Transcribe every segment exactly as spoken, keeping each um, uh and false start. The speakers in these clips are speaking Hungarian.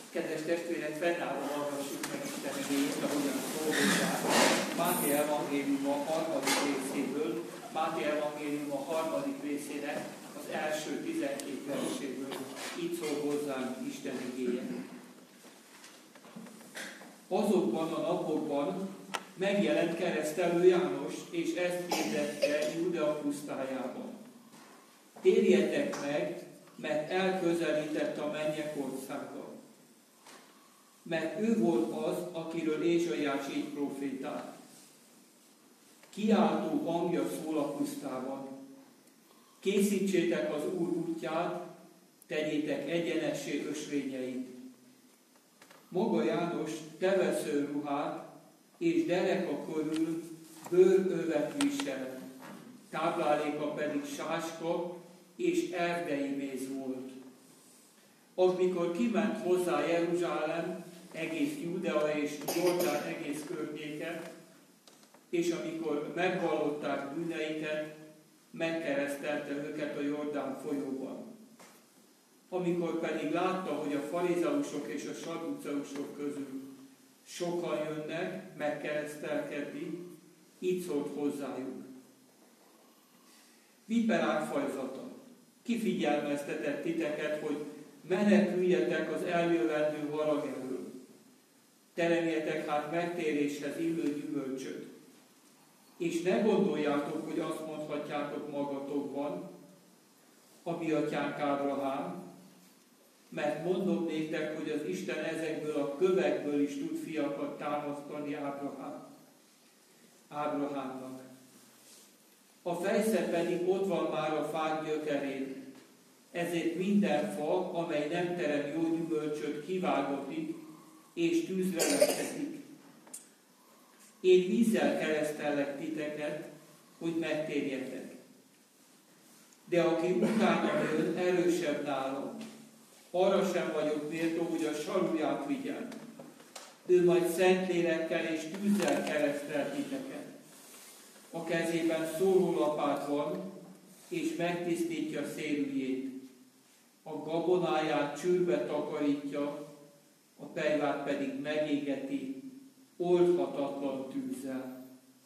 Kedves testvérek, fennállva hallgassuk meg Isten igéjét, ahogyan szólítják. Máté evangélium a harmadik részéből, Máté evangélium a harmadik részének az első tizenkét verséből. Így szól hozzánk Isten igéje. Azokban a napokban megjelent keresztelő János, és ezt hirdette Júdea pusztájában. Térjetek meg, mert elközelített a mennyek országa. Mert ő volt az, akiről Ézsaiás így profétált. Kiáltó hangja szól a pusztában. Készítsétek az Úr útját, tegyétek egyenessé ösvényeit. Maga János tevesző ruhát és dereka körül bőrövet visel, tápláléka pedig sáska és erdei méz volt. Amikor kiment hozzá Jeruzsálem, egész Júdea és Jordán egész környéke, és amikor megvallották bűneiket, megkeresztelte őket a Jordán folyóban. Amikor pedig látta, hogy a farizeusok és a sadduceusok közül sokan jönnek megkeresztelkedni, így szólt hozzájuk. Viperák fajzata, kifigyelmeztetett titeket, hogy meneküljetek az eljövendő harag elől. Teremjetek hát megtéréshez illő gyümölcsöt. És ne gondoljátok, hogy azt mondhatjátok magatokban, a mi atyánk Ábrahám, mert mondom néktek, hogy az Isten ezekből a kövekből is tud fiakat támasztani Ábrahám, Ábrahámnak. A fejsze pedig ott van már a fák gyökerén, ezért minden fa, amely nem terem jó gyümölcsöt, kivágatik és tűzre vetetik. Én vízzel keresztellek titeket, hogy megtérjetek. De aki utána jön, erősebb nálam, arra sem vagyok méltó, hogy a saruját vigyem. Ő majd Szentlélekkel és tűzzel keresztel titeket. A kezében szórólapát van, és megtisztítja szélügyét. A gabonáját csőrbe takarítja, a pejvát pedig megégeti oldhatatlan tűzzel.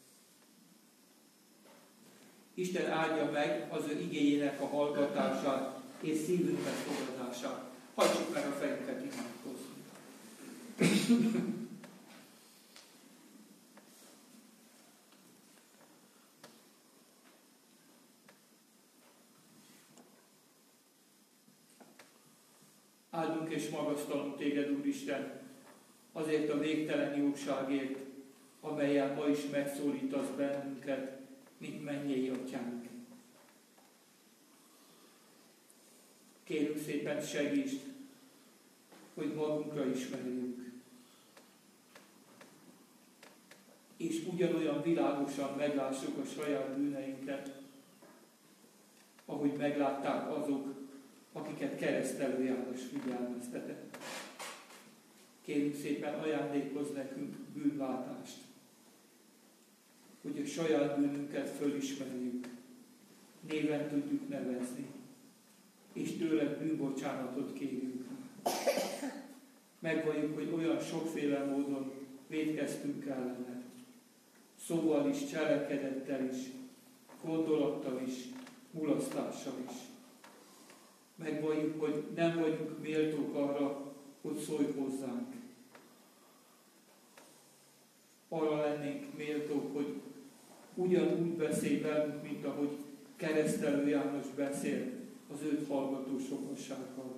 Isten áldja meg az ő igéjének a hallgatását és szívünk megfogadását. Hajtsuk meg a fejünket, imádkozni. Áldunk és magasztalunk téged, Úristen, azért a végtelen jóságért, amellyel ma is megszólítasz bennünket, mint mennyei atyánk. Kérünk szépen, segítsd, hogy magunkra ismerjünk, és ugyanolyan világosan meglássuk a saját bűneinket, ahogy meglátták azok, akiket keresztelő János figyelmeztetett. Kérünk szépen, ajándékozz nekünk bűnlátást, hogy a saját bűnünket fölismerjük, néven tudjuk nevezni, és tőled bűnbocsánatot kérjünk. Megvalljuk, hogy olyan sokféle módon vétkeztünk ellened, szóval is, cselekedettel is, gondolattal is, mulasztással is. Megvalljuk, hogy nem vagyunk méltók arra, hogy szólj hozzánk. Arra lennénk méltók, hogy ugyanúgy beszélj velünk, mint ahogy keresztelő János beszél az őt hallgató sokassággal.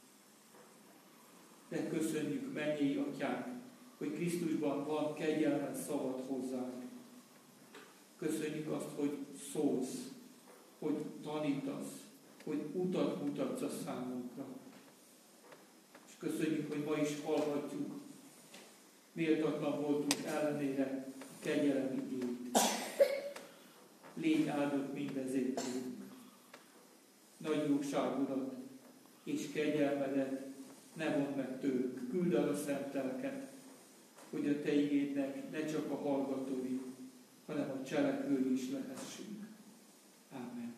De köszönjük, mennyei atyánk, hogy Krisztusban van kegyelmet szavad hozzánk. Köszönjük azt, hogy szólsz, hogy tanítasz, hogy utat mutatsz a számunkra. És köszönjük, hogy ma is hallhatjuk, méltatlan voltunk ellenére kegyelem igényt. Légy áldott mindezért tőlünk. Nagy jóságodat és kegyelmedet ne mondd meg tőlünk. Küld el a szent lelket, hogy a te igédnek ne csak a hallgatói, hanem a cselekvői is lehessünk. Ámen.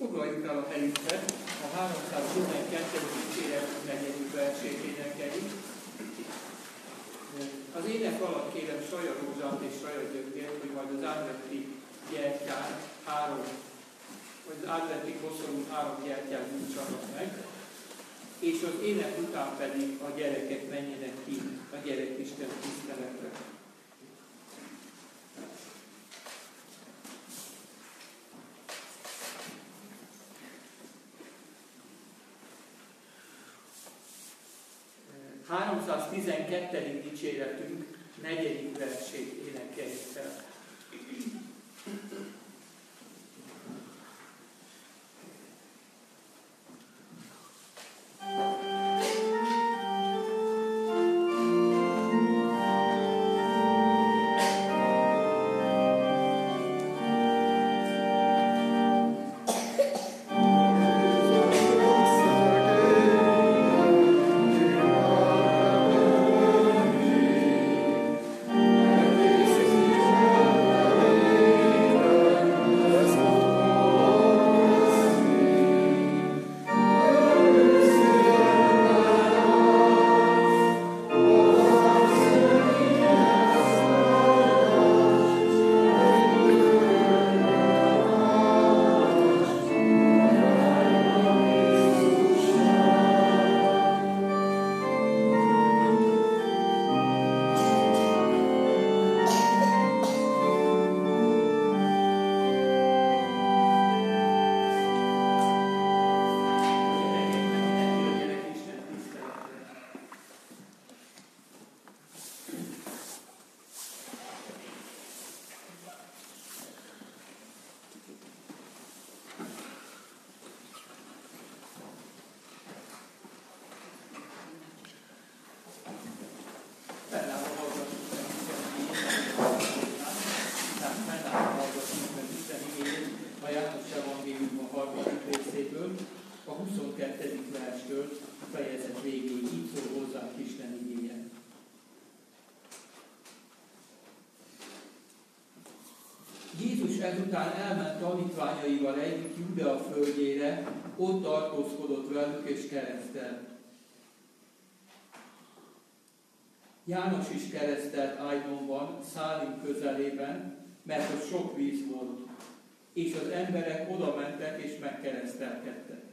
Foglaljuk el a helyünket, a háromszáztizenkettedik dicséret negyedik versét énekeljük. Az ének alatt kérem Saja Rózsát és Saja Györgyet, hogy majd az adventi gyertyán három, vagy az adventi koszorú három gyertyát nyújtsanak meg, és az ének után pedig a gyerekek menjenek ki a gyerekisten tiszteletre. háromszáztizenkettedik dicséretünk negyedik versét énekeljük fel. Jézus ezután elment tanítványaival együtt Júdea földjére, ott tartózkodott velük és keresztelt. János is keresztelt Aidonban, Szálim közelében, mert ott sok víz volt, és az emberek oda mentek és megkeresztelkedtek.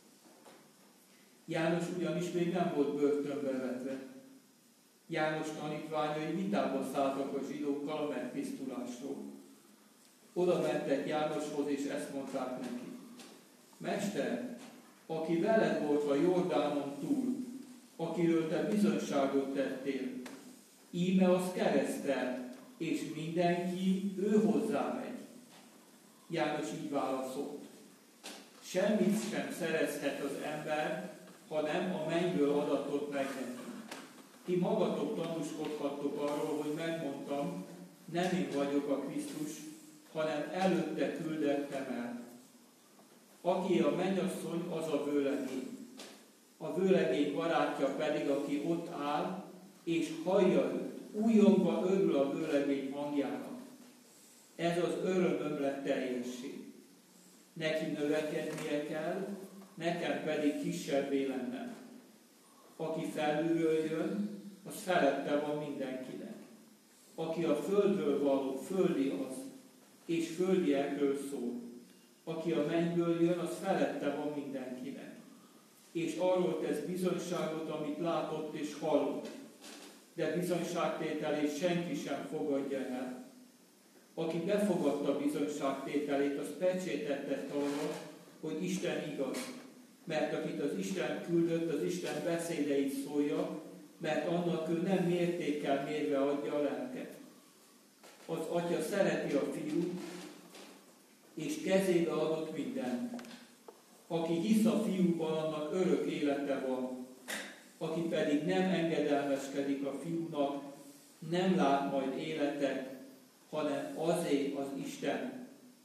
János ugyanis még nem volt börtönbe vetve. János tanítványai vitába szálltak a zsidókkal a megtisztulásról. Oda mentek Jánoshoz, és ezt mondták neki: Mester, aki veled volt a Jordánon túl, akiről te bizonyságot tettél, íme az keresztel, és mindenki ő hozzá megy. János így válaszolt: Semmit sem szerezhet az ember, ha nem a mennyből adatot meg neki. Ti magatok tanúskodhattok arról, hogy megmondtam, nem én vagyok a Krisztus, hanem előtte küldettem el. Aki a mennyasszony, az a vőlegény. A vőlegény barátja pedig, aki ott áll, és hallja őt, újongva örül a vőlegény hangjának. Ez az örömömlet teljesség. Neki növekednie kell, nekem pedig kisebbé lennem. Aki felülről jön, az felette van mindenkinek. Aki a földről való, földi az, és földiekről szól. Aki a mennyből jön, az felette van mindenkinek. És arról tesz bizonyságot, amit látott és hallott. De bizonyságtételét senki sem fogadja el. Aki befogadta bizonyságtételét, az pecsétet tett arra, hogy Isten igaz. Mert akit az Isten küldött, az Isten beszédeit szólja, mert annak ő nem mértékkel mérve adja a lelket. Az Atya szereti a Fiút, és kezébe adott mindent. Aki hisz a Fiúban, annak örök élete van. Aki pedig nem engedelmeskedik a Fiúnak, nem lát majd életet, hanem azé az Isten,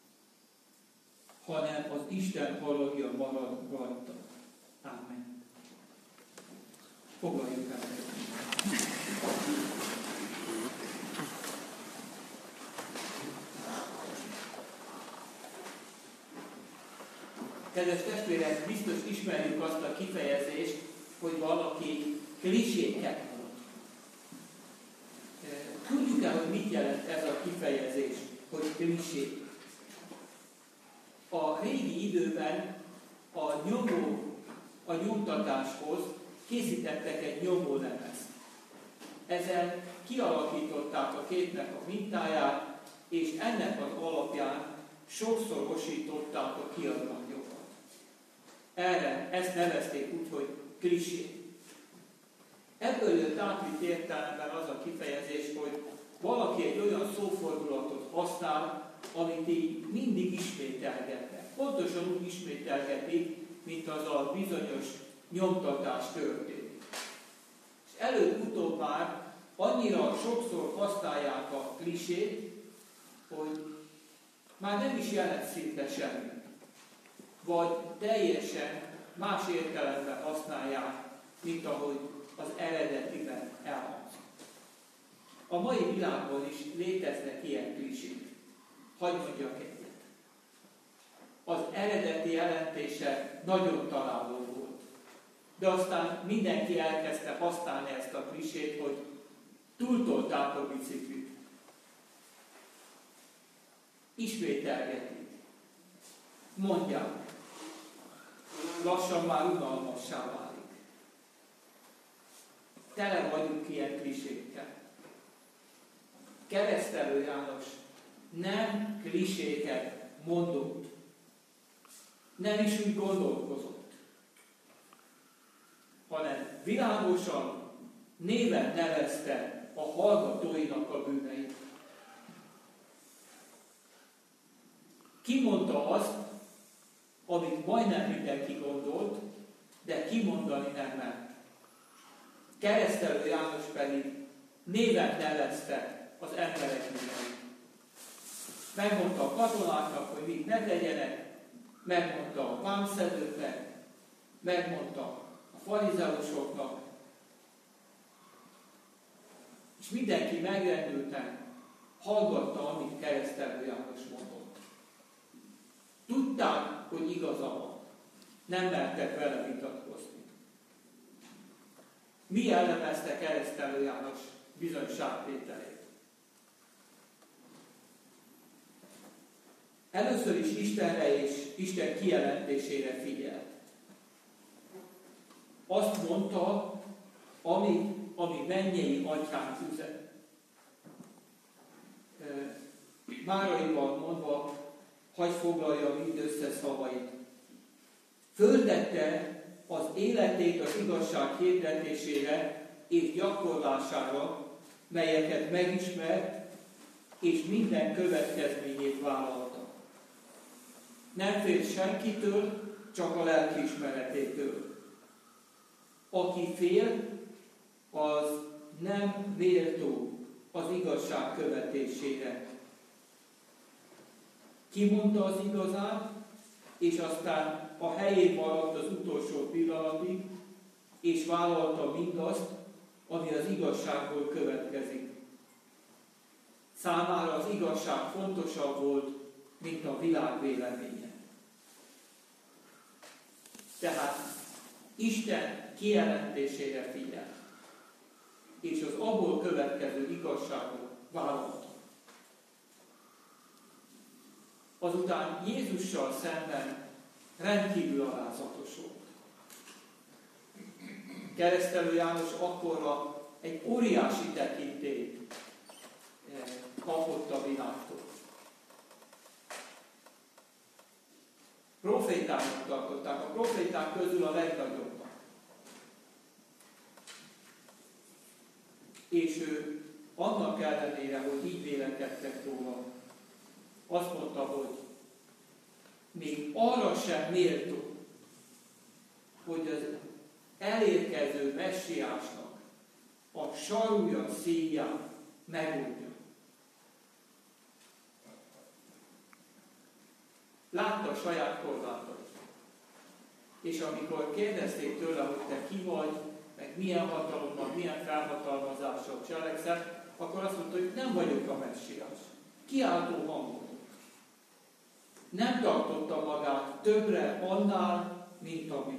hanem az Isten haragja marad rajta. Ámen. Foglaljuk el. Kedves testvérek, biztos ismerjük azt a kifejezést, hogy valaki kliséket mond. Tudjuk-e, hogy mit jelent ez a kifejezés, hogy klisé? A régi időben a nyomó, a nyomtatáshoz készítettek egy nyomólemezt. Ezzel kialakították a képnek a mintáját, és ennek az alapján sokszorosították a kiadványokat. Erre ezt nevezték úgy, hogy klisé. Ebből jött átvitt értelemben az a kifejezés, hogy valaki egy olyan szófordulatot használ, amit így mindig ismételgetnek. Pontosan úgy ismételgetik, mint az a bizonyos nyomtatás történik. És előbb-utóbb már annyira sokszor használják a klisét, hogy már nem is jelent szinte semmi. Vagy teljesen más értelemben használják, mint ahogy az eredetiben elhangzik. A mai világban is léteznek ilyen klisék. Hadd mondjak egyet. Az eredeti jelentése nagyon találó volt. De aztán mindenki elkezdte használni ezt a klisét, hogy túltolták a biciklit. Ismételgetik. Mondják. Lassan már unalmassá válik. Tele vagyunk ilyen klisékkel. Keresztelő János nem kliséket mondott. Nem is úgy gondolkozott. Hanem világosan néven nevezte a hallgatóinak a bűneit. Kimondta azt, amit majdnem mindenki gondolt, de kimondani nem ment. Keresztelő János pedig néven nevezte az emberek bűneit. Megmondta a katonáknak, hogy mit ne tegyenek, megmondta a vámszedőknek, megmondta a farizeusoknak, és mindenki megrendülten hallgatta, amit Keresztelő János mondott. Tudták, hogy igaza van. Nem mertek vele vitatkozni. Mi jellemezte Keresztelő János bizonyságtételét? Először is Istenre és Isten kijelentésére figyelt. Azt mondta, ami, ami mennyei atyánk üzen. Máraival mondva, hagy foglalja mind össze szavait. Földette az életét az igazság hirdetésére és gyakorlására, melyeket megismert, és minden következményét vállalta. Nem fél senkitől, csak a lelkiismeretétől. Aki fél, az nem méltó az igazság követésére. Kimondta az igazát, és aztán a helyén maradt az utolsó pillanatig, és vállalta mindazt, ami az igazságból következik. Számára az igazság fontosabb volt, mint a világ véleménye. Tehát Isten kijelentésére figyel, és az abból következő igazságot vállalta. Azután Jézussal szemben rendkívül alázatos volt. Keresztelő János akkorra egy óriási tekintélyt kapott a világtól. Profétának tartották, a proféták közül a legnagyobbak. És ő annak ellenére, hogy így vélekedtek róla, azt mondta, hogy még arra sem méltó, hogy az elérkező messiásnak a sarúja szíját megoldja. Látta a saját korlátait. És amikor kérdezték tőle, hogy te ki vagy, meg milyen hatalommal, milyen felhatalmazással cselekszel, akkor azt mondta, hogy nem vagyok a messiás. Kiáltó hangon. nem tartotta magát többre annál, mint ami.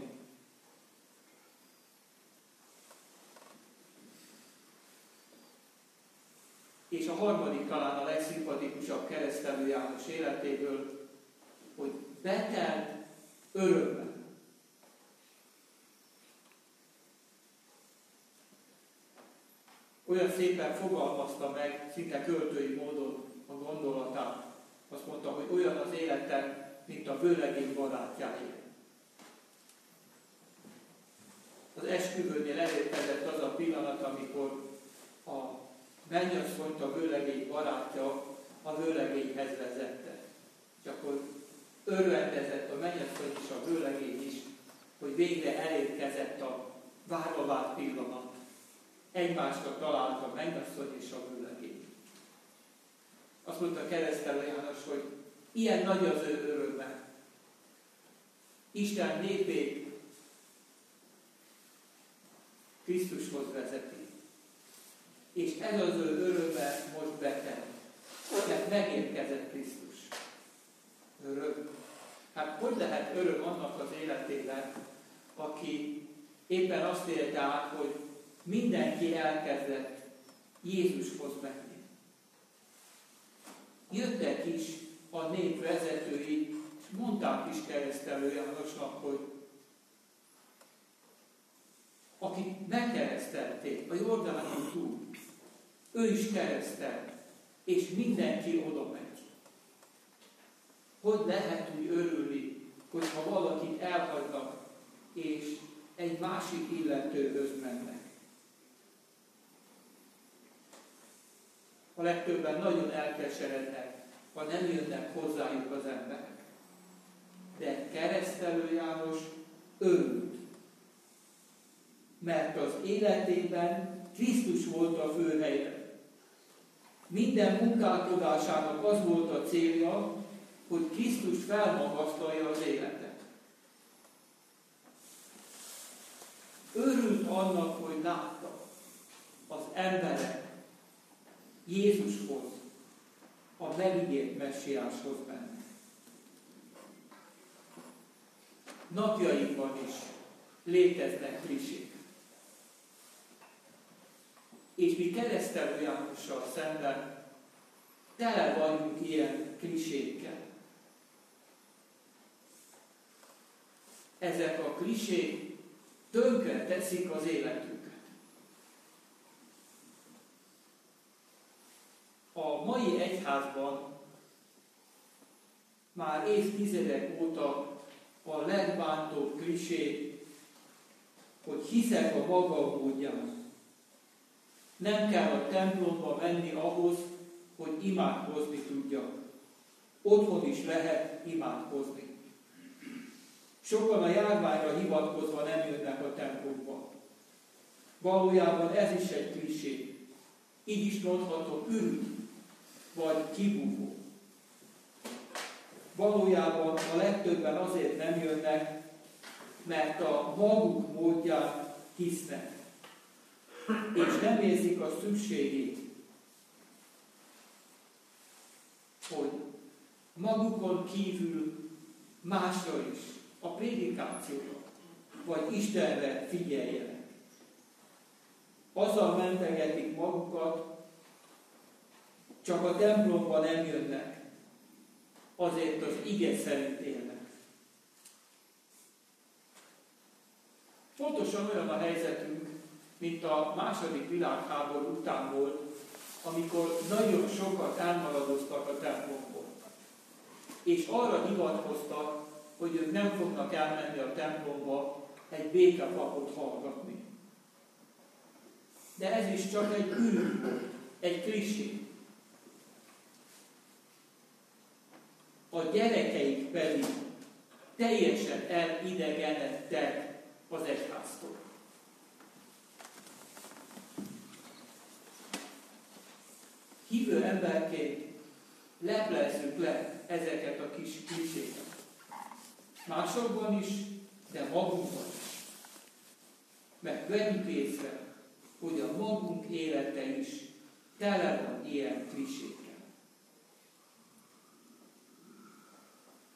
És a harmadik, talán a legszimpatikusabb Keresztelő János életéből, hogy betelt örömmel. Olyan szépen fogalmazta meg, szinte költői módon a gondolatát. Azt mondta, hogy olyan az életem, mint a vőlegény barátjáé. Az esküvőnél elérkezett az a pillanat, amikor a mennyasszonyt a vőlegény barátja a vőlegényhez vezette. És akkor örvendezett a mennyasszony és a vőlegény is, hogy végre elérkezett a várva várt pillanat. Egymásra talált a mennyasszony és a vőlegény. Azt mondta Keresztelő János, hogy ilyen nagy az ő öröme. Isten népét Krisztushoz vezeti. És ez az ő öröme most betelt. Mert megérkezett Krisztus. Öröm. Hát hogy lehet öröm annak az életében, aki éppen azt élte át, hogy mindenki elkezdett Jézushoz menni. Jöttek is a nép vezetői, és mondták is Keresztelő Jánosnak, hogy akik megkeresztelték a Jordánon túl, ő is keresztelt, és mindenki oda megy. Hogy lehet úgy örülni, hogyha valakit elhagynak, és egy másik illetőhöz mennek? A legtöbben nagyon elkeserednek, ha nem jönnek hozzájuk az emberek. De Keresztelő János örült, mert az életében Krisztus volt a főhelyen. Minden munkálkodásának az volt a célja, hogy Krisztus felmagasztalja az életet. Örült annak, hogy látta az emberek Jézushoz, a megígért messiáshoz mennek. Napjainkban is léteznek klisék. És mi Keresztelő Jánossal szemben tele vagyunk ilyen klisékkel. Ezek a klisék tönkre teszik az életünket. A mai egyházban már évtizedek óta a legbántóbb klisé, hogy hiszek a maga módján. Nem kell a templomba menni ahhoz, hogy imádkozni tudjak. Otthon is lehet imádkozni. Sokan a járványra hivatkozva nem jönnek a templomba. Valójában ez is egy klisé. Így is mondható ürügy, vagy kibúvó. Valójában a legtöbben azért nem jönnek, mert a maguk módján hisznek, és nem érzik a szükségét, hogy magukon kívül másra is, a prédikációra, vagy Istenre figyeljenek. Azzal mentegetik magukat, csak a templomba nem jönnek, azért az ige szerint élnek. Pontosan olyan a helyzetünk, mint a második világháború után volt, amikor nagyon sokat elmaradoztak a templomból. És arra hivatkoztak, hogy ők nem fognak elmenni a templomba egy békepapot hallgatni. De ez is csak egy ürügy volt, egy klisé. A gyerekeik pedig teljesen elidegenedtek az egyháztól. Hívő emberként leplezzük le ezeket a kis kliséket. Másokban is, de magunkban is. Mert vegyük észre, hogy a magunk élete is tele van ilyen klisékkel.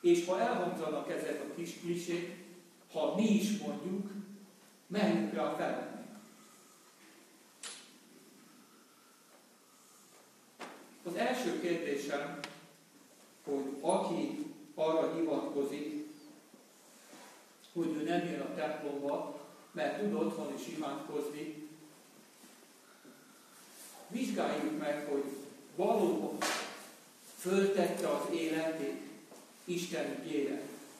És ha elhangzanak ezek a kis klisék, ha mi is mondjuk, merjünk rá feladni. Az első kérdésem, hogy aki arra hivatkozik, hogy ő nem jön a templomba, mert tud otthon is imádkozni, vizsgáljuk meg, hogy valóban föltette az életét Isten ügyére.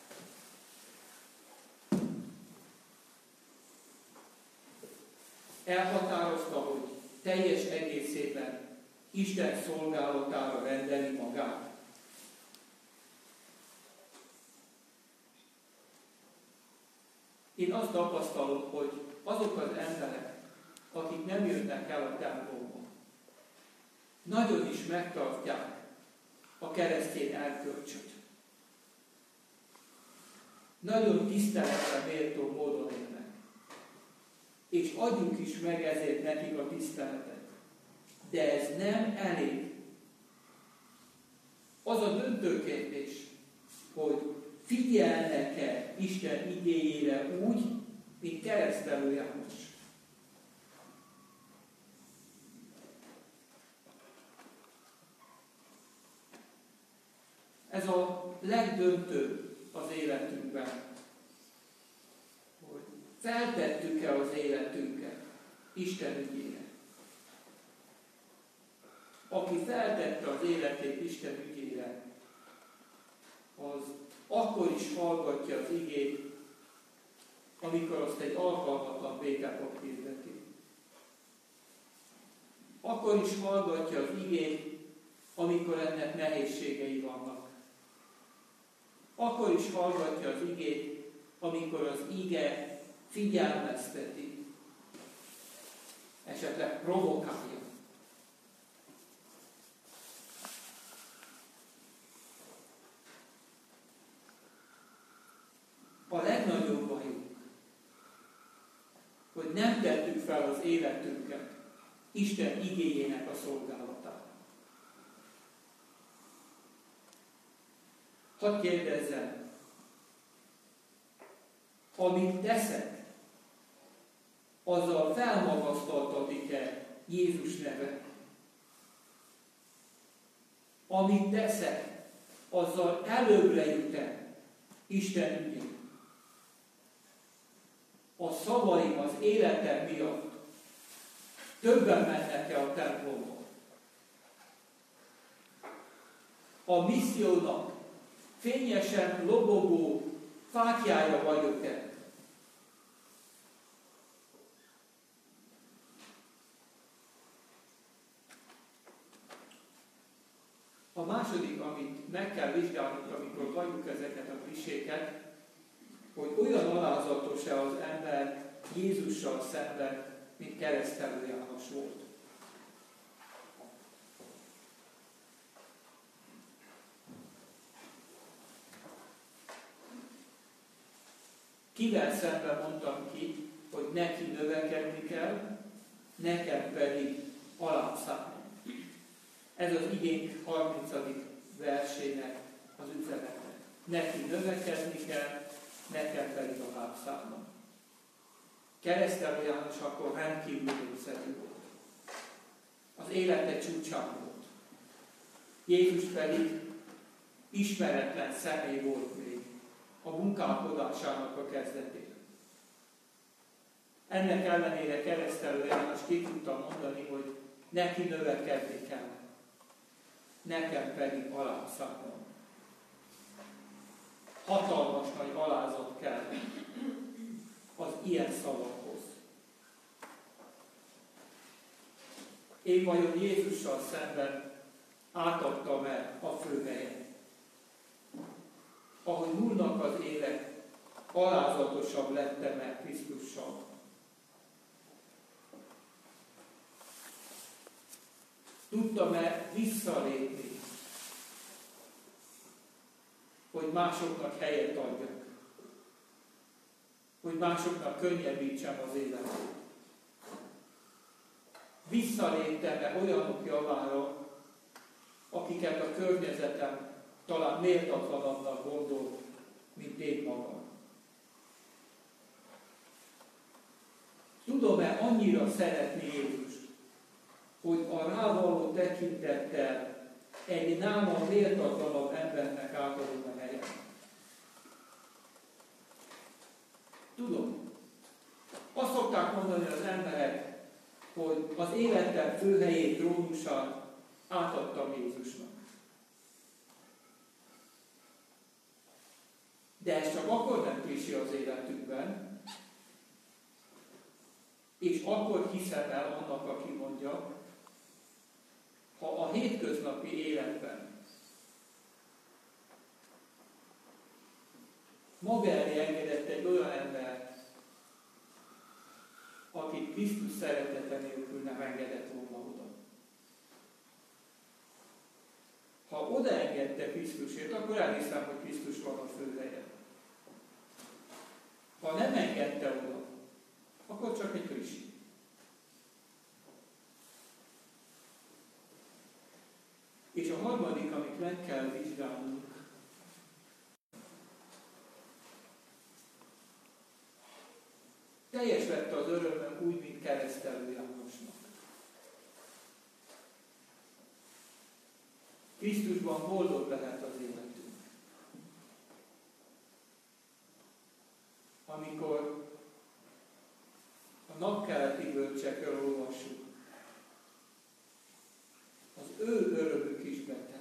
Elhatározta, hogy teljes egészében Isten szolgálatára rendeli magát. Én azt tapasztalom, hogy azok az emberek, akik nem jönnek el a templomba, nagyon is megtartják a keresztény erkölcsöt. Nagyon tiszteletre méltó módon élnek. És adjuk is meg ezért nekik a tiszteletet. De ez nem elég. Az a döntő kérdés, hogy figyelnek-e Isten igéjére úgy, mint Keresztelő János. Ez a legdöntőbb az életünkben, hogy feltettük-e az életünket Isten ügyére. Aki feltette az életét Isten ügyére, az akkor is hallgatja az igét, amikor azt egy alkalmatlan békepap hirdeti. Akkor is hallgatja az igét, amikor ennek nehézségei vannak. Akkor is hallgatja az igét, amikor az ige figyelmezteti, esetleg provokálja. A legnagyobb bajunk, hogy nem tettük fel az életünket Isten igéjének a szolgálatára. Hadd kérdezzem, amit teszek, azzal felmagasztaltatik-e Jézus neve? Amit teszek, azzal előbbre jut-e Isten ügyét? A szavaim az életem miatt többen mennek-e a templomba? A missziónak fényesen lobogó fáklyája vagyok-e? A második, amit meg kell vizsgálnunk, amikor halljuk ezeket a kliséket, hogy olyan alázatos-e az ember Jézussal szemben, mint Keresztelő János volt. Kivel szemben mondtam ki, hogy neki növekedni kell, nekem pedig alábbszállni. Ez az igénk harmincadik versének az üzenete. Neki növekedni kell, nekem pedig alábbszállnom. Keresztelő János akkor rendkívül népszerű volt. Az élete csúcsán volt. Jézus pedig ismeretlen személy volt még a munkálkodásának a kezdetén. Ennek ellenére Keresztelő János ki tudta mondani, hogy neki növekedni kell, nekem pedig alábbszállnom. Hatalmas nagy alázat kell az ilyen szavakhoz. Én vajon Jézussal szemben átadtam-e a főhelyen? Ahogy múlnak az évek, alázatosabb lettem-e Krisztussal? Tudtam-e visszalépni, hogy másoknak helyet adjak? Hogy másoknak könnyebbítsem az életet? Visszaléptem-e olyanok javára, akiket a környezetem talán méltatlanabbnak gondol tudom-e annyira szeretni Jézust, hogy a rávaló tekintettel egy nálam méltatlanabb embernek átadom a helyet. Tudom. Azt szokták mondani az emberek, hogy az életem főhelyét, trónusát átadtam Jézusnak. De ez csak akkor nem klisé az életükben, és akkor hiszem el annak, aki mondja, ha a hétköznapi életben maga elé engedett egy olyan ember, akit Krisztus szeretete nélkül nem engedett volna oda. Ha odaengedte Krisztusért, akkor elhiszem, hogy Krisztus van a főhelyen. Ha nem engedte oda, akkor csak egy klisé. És a harmadik, amit meg kell vizsgálnunk, teljes lett az örömöm úgy, mint Keresztelő Jánosnak. Krisztusban boldog lehet az életünk. Amikor a napkeleti bölcsekről olvassuk, az ő örömük is betelt.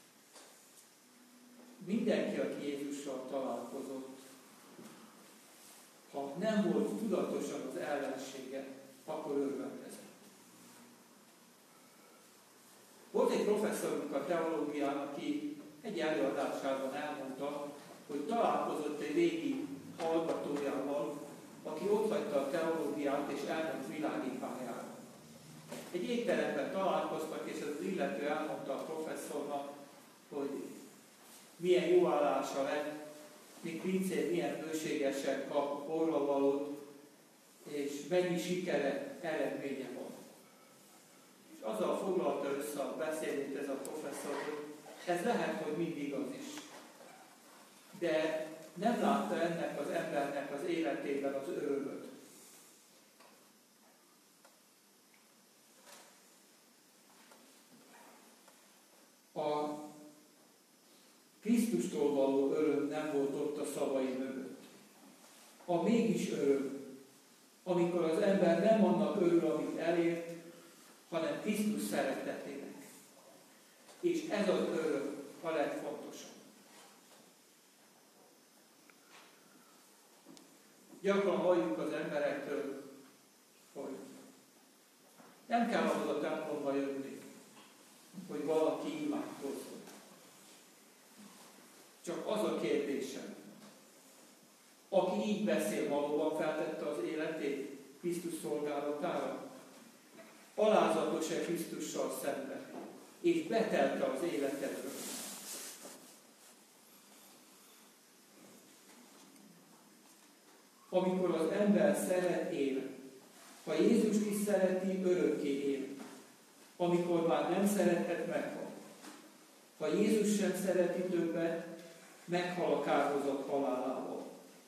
Mindenki, aki Jézussal találkozott, ha nem volt tudatosan az ellensége, akkor örvendezett. Volt egy professzorunk a teológián, aki egy előadásában elmondta, hogy találkozott egy régi hallgatójával, aki ott hagyta a teológiát és elment világi pályára. Egy étteremben találkoztak, és az illető elmondta a professzornak, hogy milyen jó állása lett, míg pincér milyen bőségesen kap borravalót, és mennyi sikere, eredménye van. És azzal foglalta össze a beszédét ez a professzor, hogy ez lehet, hogy mindig az is. De nem látta ennek az embernek az életében az örömöt. A Krisztustól való öröm nem volt ott a szavai mögött. A mégis öröm, amikor az ember nem annak örül, amit elért, hanem Krisztus szeretetének. És ez az öröm a legfontosabb. Gyakran halljuk az emberektől, hogy nem kell ahhoz a templomba jönni, hogy valaki imádkozzon. Csak az a kérdésem, aki így beszél, valóban feltette az életét Krisztus szolgálatára? Alázatos-e Krisztussal szemben? És betelte az életedről? Amikor az ember szeret, él. Ha Jézus is szereti, örökké él. Amikor már nem szerethet, meghal. Ha Jézus sem szereti többet, meghal a kárhozat halálával.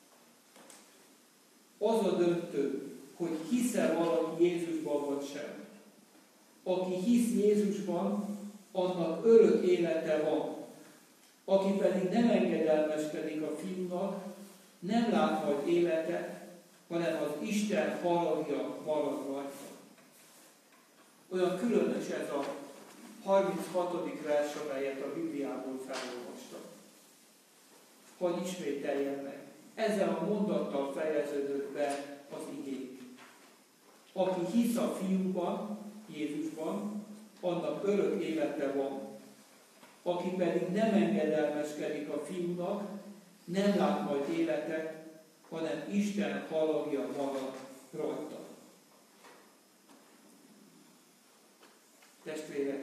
Az a döntő, hogy hisz-e valaki Jézusban vagy sem. Aki hisz Jézusban, annak örök élete van. Aki pedig nem engedelmeskedik a Fiúnak, nem lát majd életet, hanem az Isten haragja marad rajta. Olyan különös ez a harminchatodik vers, amelyet a Bibliából felolvastam. Hadd ismételjem meg. Ezzel a mondattal fejeződött be az igény. Aki hisz a Fiúban, Jézusban, annak örök élete van. Aki pedig nem engedelmeskedik a Fiúnak, nem lát majd életet, hanem Isten haragja marad rajta. Testvérek,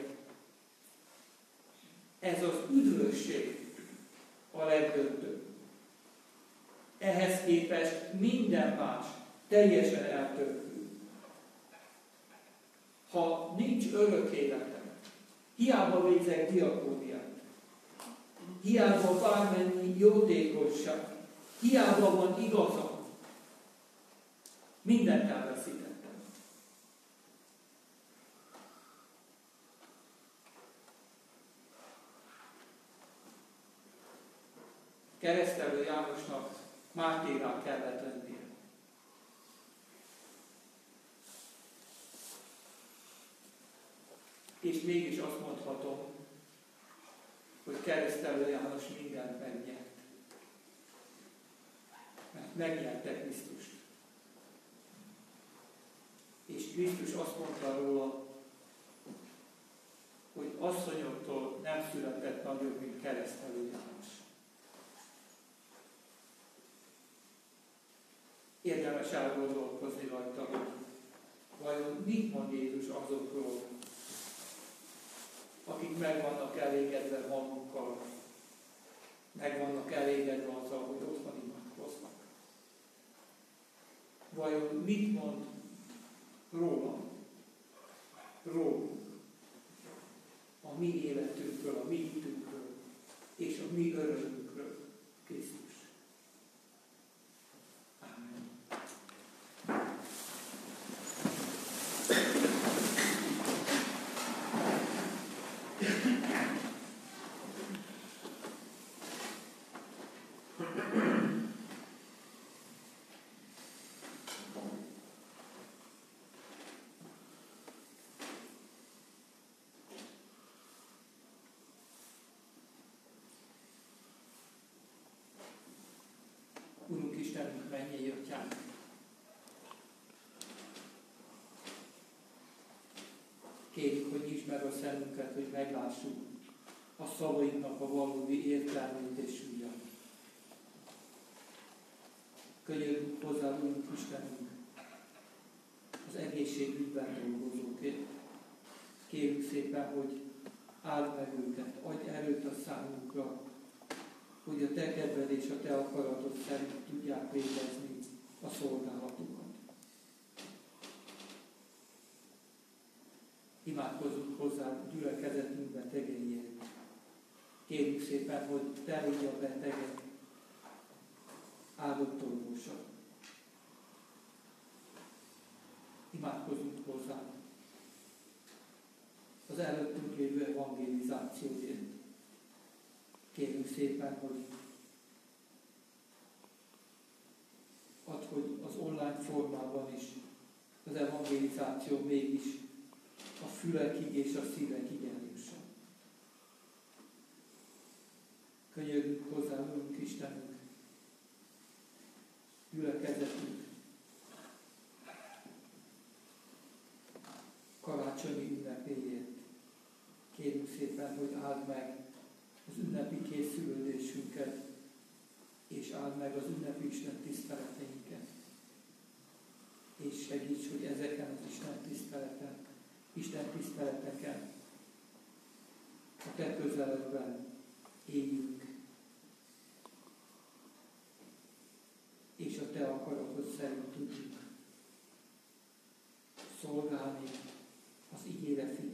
ez az üdvösség a legdöntőbb. Ehhez képest minden más teljesen eltörpül. Ha nincs örök életem, hiába végzek diakóniát, hiába bármennyi jótékonyság, hiába van igazam, mindent elveszítettem. Keresztelő Jánosnak mártírrá kellett lennie. És mégis azt mondhatom, hogy Keresztelő János mindent megnyert. Mert megnyerte Krisztust. És Krisztus azt mondta róla, hogy asszonyoktól nem született nagyobb, mint Keresztelő János. Érdemes elgondolkozni rajta, hogy vajon mit mond Jézus azokról, akik meg vannak elégedve magukkal, meg vannak elégedve azzal, hogy otthon imádkoznak. Vajon mit mond rólam, rólunk, a mi életünkről, a mi hitünkről, és a mi örömünkről, Krisztus. Amen. Urunk Istenünk, mennyei Atyánk! Kérjük, hogy nyisd meg a szemünket, hogy meglássuk a szavainknak a valódi értelmét és súlyát. Könyörgünk hozzá, Urunk Istenünk, az egészségügyben dolgozókért. Kérjük szépen, hogy áld meg őket, adj erőt a számukra, hogy a Te kedved és a Te akaratod szerint tudják végezni a szolgálatukat. Imádkozunk hozzá gyülekezetünk betegeiért. Kérjük szépen, hogy Te légy a betegek áldott orvosa. Imádkozunk hozzá az előttünk lévő evangelizációért. Kérjük szépen, hogy add, hogy az online formában is az evangelizáció mégis a fülekig és a szívekig eljusson. Könyörgünk hozzá, Urunk Istenünk, gyülekezetünk karácsonyi ünnepéért. Kérjük szépen, hogy áld meg az ünnepi készülődésünket, és áld meg az ünnepi Isten tiszteleteinket. És segíts, hogy ezeken az Isten tiszteleten, Isten tiszteleteken a Te közeledben éljünk, és a Te akaratod szerint tudjuk szolgálni, az igére figyelni.